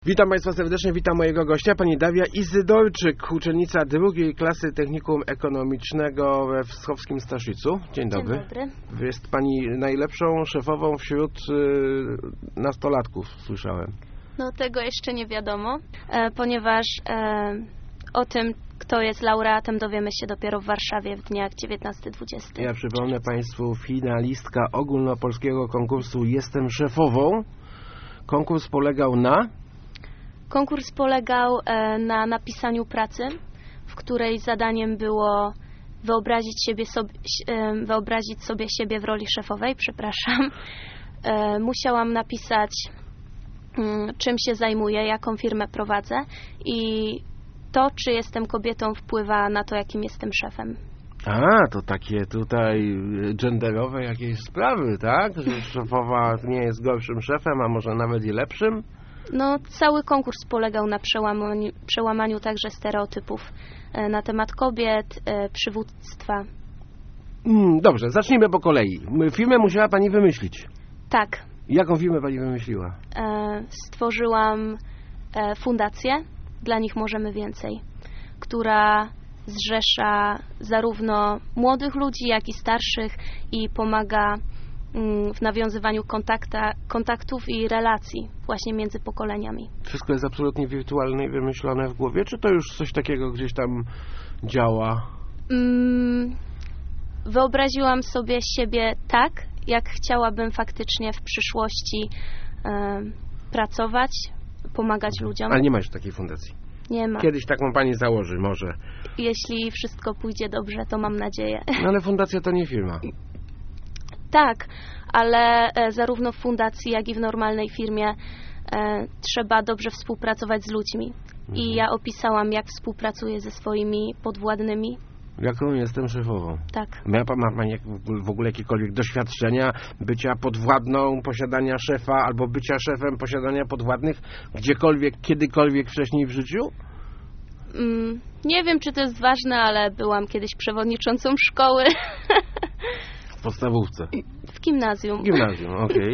Witam Państwa serdecznie, witam mojego gościa, pani Dawia Izydorczyk, uczennica drugiej klasy Technikum Ekonomicznego we Wschowskim Staszicu. Dzień dobry. Dzień dobry. Jest pani najlepszą szefową wśród nastolatków, słyszałem. No tego jeszcze nie wiadomo, ponieważ o tym, kto jest laureatem, dowiemy się dopiero w Warszawie w dniach 19-20. Ja przypomnę Państwu, finalistka ogólnopolskiego konkursu Jestem szefową. Konkurs polegał na... Konkurs polegał na napisaniu pracy, w której zadaniem było wyobrazić sobie siebie w roli szefowej, Musiałam napisać, czym się zajmuję, jaką firmę prowadzę i to, czy jestem kobietą, wpływa na to, jakim jestem szefem. A, to takie tutaj genderowe jakieś sprawy, tak? Że szefowa nie jest gorszym szefem, a może nawet i lepszym? No, cały konkurs polegał na przełamaniu także stereotypów na temat kobiet, przywództwa. Dobrze, zacznijmy po kolei. Firmę musiała pani wymyślić. Tak. Jaką firmę pani wymyśliła? Stworzyłam fundację, dla nich możemy więcej, która zrzesza zarówno młodych ludzi, jak i starszych i pomaga w nawiązywaniu kontaktów i relacji właśnie między pokoleniami. Wszystko jest absolutnie wirtualne i wymyślone w głowie, czy to już coś takiego gdzieś tam działa? Wyobraziłam sobie siebie tak, jak chciałabym faktycznie w przyszłości pracować, pomagać ludziom. Ale nie ma już takiej fundacji? Nie ma. Kiedyś taką pani założy, może. Jeśli wszystko pójdzie dobrze, to mam nadzieję. No ale fundacja to nie firma. Tak, ale zarówno w fundacji, jak i w normalnej firmie trzeba dobrze współpracować z ludźmi. I ja opisałam, jak współpracuję ze swoimi podwładnymi. Jaką jestem szefową? Tak. Ma pani w ogóle jakiekolwiek doświadczenia bycia podwładną, posiadania szefa, albo bycia szefem, posiadania podwładnych gdziekolwiek, kiedykolwiek wcześniej w życiu? Nie wiem, czy to jest ważne, ale byłam kiedyś przewodniczącą szkoły. W podstawówce? W gimnazjum. W gimnazjum, okej.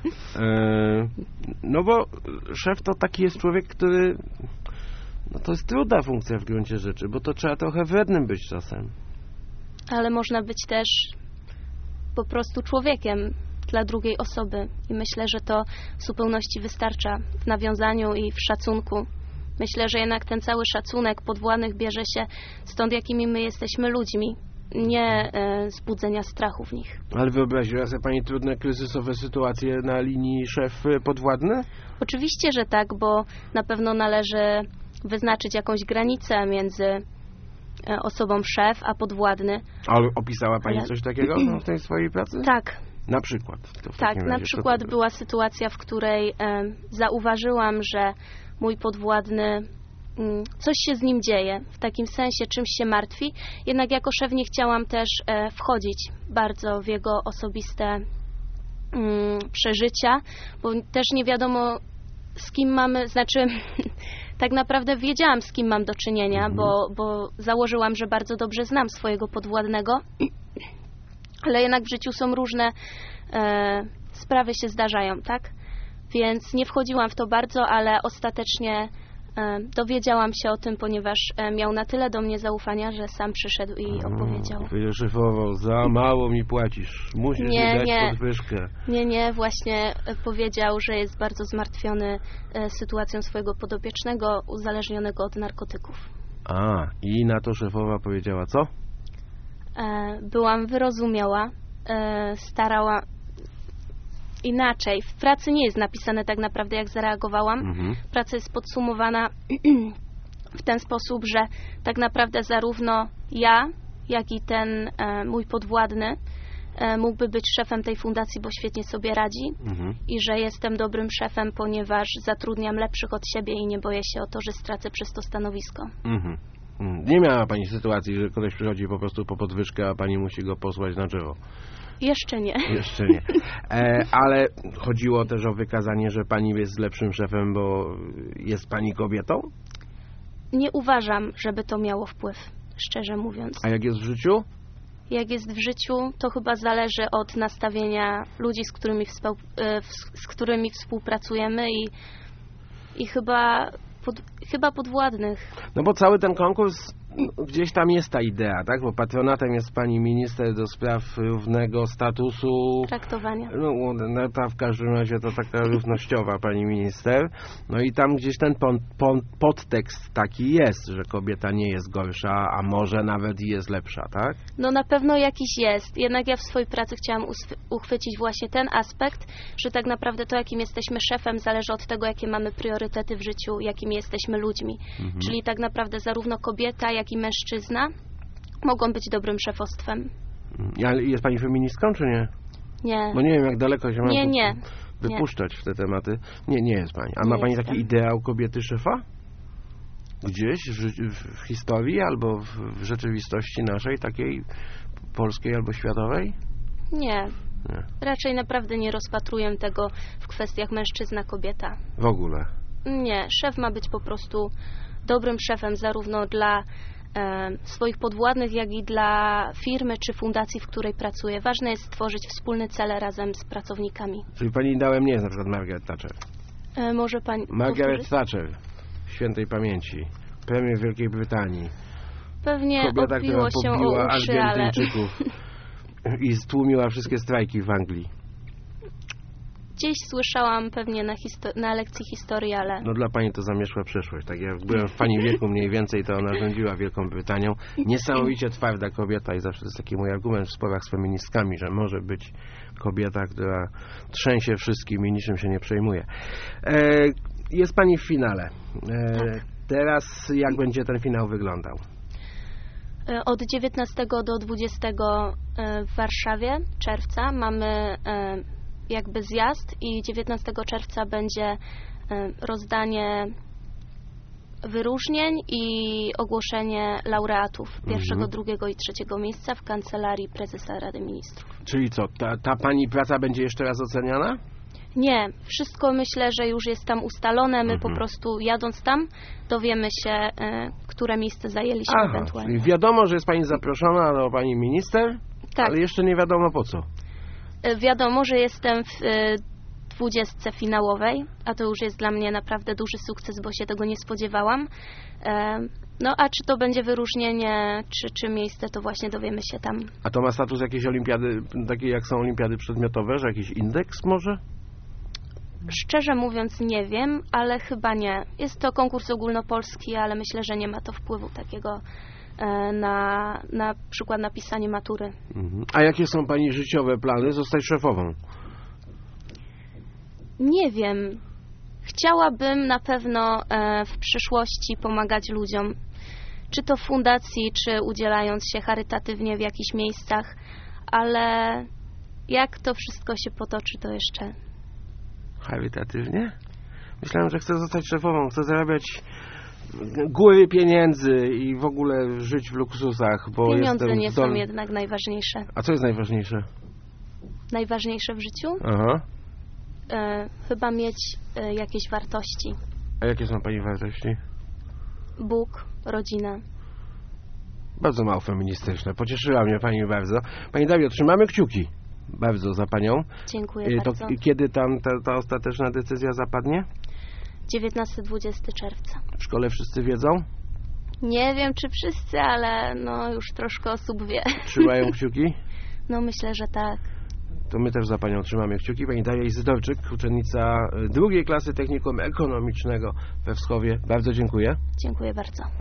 No bo szef to taki jest człowiek, który... No to jest trudna funkcja w gruncie rzeczy, bo to trzeba trochę wrednym być czasem. Ale można być też po prostu człowiekiem dla drugiej osoby. I myślę, że to w zupełności wystarcza w nawiązaniu i w szacunku. Myślę, że jednak ten cały szacunek podwładnych bierze się stąd, jakimi my jesteśmy ludźmi. Nie zbudzenia strachu w nich. Ale wyobraziła sobie pani trudne, kryzysowe sytuacje na linii szef-podwładny? Oczywiście, że tak, bo na pewno należy wyznaczyć jakąś granicę między osobą szef a podwładny. Ale opisała pani coś takiego w tej swojej pracy? Tak. Na przykład? Tak, na przykład była sytuacja, w której zauważyłam, że mój podwładny, coś się z nim dzieje, w takim sensie czymś się martwi, jednak jako szef nie chciałam też wchodzić bardzo w jego osobiste przeżycia, bo też nie wiadomo, z kim mamy, tak naprawdę wiedziałam, z kim mam do czynienia, bo założyłam, że bardzo dobrze znam swojego podwładnego, ale jednak w życiu są różne sprawy się zdarzają, tak? Więc nie wchodziłam w to bardzo, ale ostatecznie dowiedziałam się o tym, ponieważ miał na tyle do mnie zaufania, że sam przyszedł i opowiedział. Szefowo, za mało mi płacisz. Musisz mi dać podwyżkę. Nie, właśnie powiedział, że jest bardzo zmartwiony sytuacją swojego podopiecznego, uzależnionego od narkotyków. I na to szefowa powiedziała co? Byłam wyrozumiała, starała... Inaczej, w pracy nie jest napisane tak naprawdę, jak zareagowałam. Praca jest podsumowana w ten sposób, że tak naprawdę zarówno ja, jak i ten mój podwładny mógłby być szefem tej fundacji, bo świetnie sobie radzi i że jestem dobrym szefem, ponieważ zatrudniam lepszych od siebie i nie boję się o to, że stracę przez to stanowisko. Nie miała pani sytuacji, że ktoś przychodzi po prostu po podwyżkę, a pani musi go posłać na drzewo? Jeszcze nie. Jeszcze nie. Ale chodziło też o wykazanie, że pani jest lepszym szefem, bo jest pani kobietą? Nie uważam, żeby to miało wpływ, szczerze mówiąc. A jak jest w życiu? Jak jest w życiu, to chyba zależy od nastawienia ludzi, z którymi współpracujemy i chyba podwładnych. No bo cały ten konkurs, gdzieś tam jest ta idea, tak? Bo patronatem jest pani minister do spraw równego statusu Traktowania. No ta w każdym razie to taka równościowa pani minister. No i tam gdzieś ten podtekst taki jest, że kobieta nie jest gorsza, a może nawet i jest lepsza, tak? No na pewno jakiś jest. Jednak ja w swojej pracy chciałam uchwycić właśnie ten aspekt, że tak naprawdę to, jakim jesteśmy szefem, zależy od tego, jakie mamy priorytety w życiu, jakimi jesteśmy ludźmi. Czyli tak naprawdę zarówno kobieta, jak i mężczyzna mogą być dobrym szefostwem. Jest pani feministką, czy nie? Nie. Bo nie wiem, jak daleko się ma Nie. wypuszczać w te tematy. Nie jest pani. A ma Nie pani jestem. taki ideał kobiety szefa? Gdzieś w historii albo w rzeczywistości naszej, takiej polskiej albo światowej? Nie. Raczej naprawdę nie rozpatruję tego w kwestiach mężczyzna-kobieta. W ogóle? Nie. Szef ma być po prostu dobrym szefem zarówno dla swoich podwładnych, jak i dla firmy czy fundacji, w której pracuje. Ważne jest stworzyć wspólny cel razem z pracownikami. Czyli pani ideałem nie jest na przykład Margaret Thatcher? Może pani Margaret powtórzyć? Thatcher, świętej pamięci, premier Wielkiej Brytanii. Pewnie Kobieta, która odbiło się pobiła o uszy, ale Argentyńczyków i stłumiła wszystkie strajki w Anglii. gdzieś słyszałam pewnie na lekcji historii, ale No dla pani to zamieszła przeszłość. Tak jak byłem w pani wieku mniej więcej, to ona rządziła Wielką Brytanią. Niesamowicie twarda kobieta i zawsze to jest taki mój argument w sporach z feministkami, że może być kobieta, która trzęsie wszystkim i niczym się nie przejmuje. Jest pani w finale. Tak. Teraz jak będzie ten finał wyglądał? od 19 do 20 w Warszawie czerwca mamy jakby zjazd i 19 czerwca będzie rozdanie wyróżnień i ogłoszenie laureatów pierwszego, drugiego i trzeciego miejsca w Kancelarii Prezesa Rady Ministrów. Czyli co, ta pani praca będzie jeszcze raz oceniana? Nie, wszystko myślę, że już jest tam ustalone. My po prostu jadąc tam dowiemy się, które miejsce zajęliśmy ewentualnie. Czyli wiadomo, że jest pani zaproszona do pani minister, tak. Ale jeszcze nie wiadomo po co. Wiadomo, że jestem w 20 finałowej, a to już jest dla mnie naprawdę duży sukces, bo się tego nie spodziewałam. No a czy to będzie wyróżnienie, czy miejsce, to właśnie dowiemy się tam. A to ma status jakiejś olimpiady, takiej jak są olimpiady przedmiotowe, że jakiś indeks może? Szczerze mówiąc nie wiem, ale chyba nie. Jest to konkurs ogólnopolski, ale myślę, że nie ma to wpływu takiego na przykład na pisanie matury. A jakie są pani życiowe plany zostać szefową? Nie wiem. Chciałabym na pewno w przyszłości pomagać ludziom. Czy to w fundacji, czy udzielając się charytatywnie w jakichś miejscach, ale jak to wszystko się potoczy, to jeszcze... Charytatywnie? Myślałem, że chcę zostać szefową, chcę zarabiać góry pieniędzy i w ogóle żyć w luksusach, bo pieniądze jestem nie są jednak najważniejsze. A co jest najważniejsze? Najważniejsze w życiu? Aha. Chyba mieć jakieś wartości. A jakie są pani wartości? Bóg, rodzina. Bardzo mało feministyczne. Pocieszyła mnie pani bardzo. Pani Dario, trzymamy kciuki bardzo za panią. Dziękuję bardzo. Kiedy tam ta ostateczna decyzja zapadnie? 19-20 czerwca. W szkole wszyscy wiedzą? Nie wiem, czy wszyscy, ale no już troszkę osób wie. Trzymają kciuki? No myślę, że tak. To my też za panią trzymamy kciuki. Pani Daria Izydorczyk, uczennica 2. klasy Technikum Ekonomicznego we Wschowie. Bardzo dziękuję. Dziękuję bardzo.